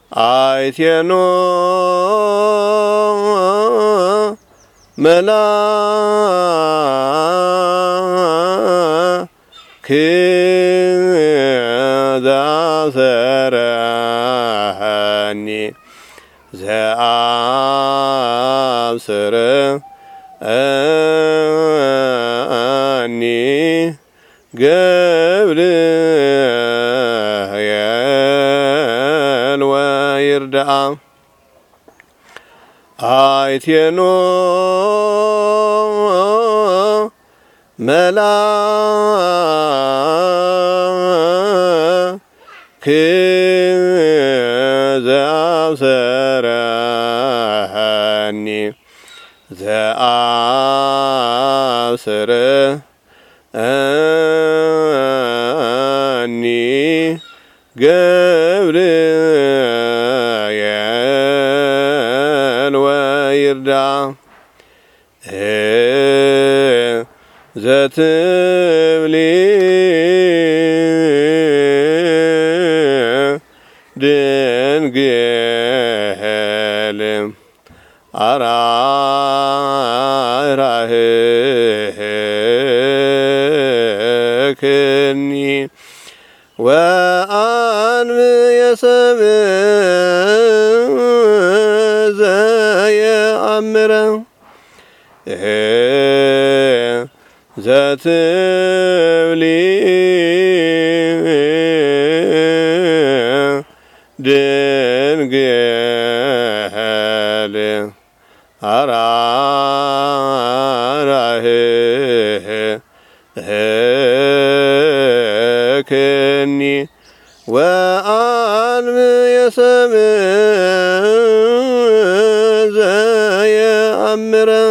አይቴኖ መላክ ዘአሰረኒ ዘአብስረኒ ገብርኤል ወይርድአ አይቴኖ መላክ ዘአብስረኒ ዘአብስረኒ ገብርኤል ወይርድአ ዘትብሊ ድንግል አራራህክኒ ወአንብየ ሰብእ ዘየአምረ ዘትብሊ ድንግል አራራህክኒ ወአንብየ ሰብእ ዘየአምረ